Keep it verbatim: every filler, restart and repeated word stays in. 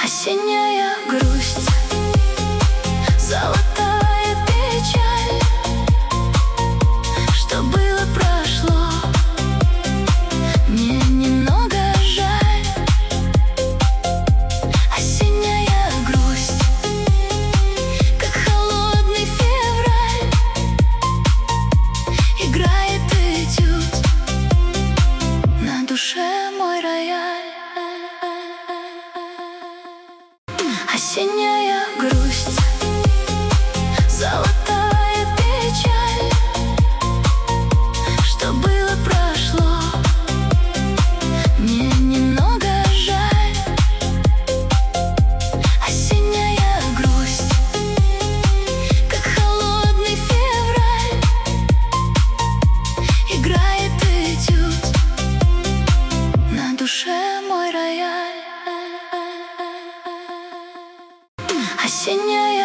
Осенняя грусть, золотая печаль. Что было, прошло, мне немного жаль. Осенняя грусть, как холодный февраль, играет этюд, на душе мой рояль. Осенняя грусть, золотая печаль. Что было, прошло, мне немного жаль. Осенняя грусть, как холодный февраль, играет этюд, на душе мой рояль. Осенняя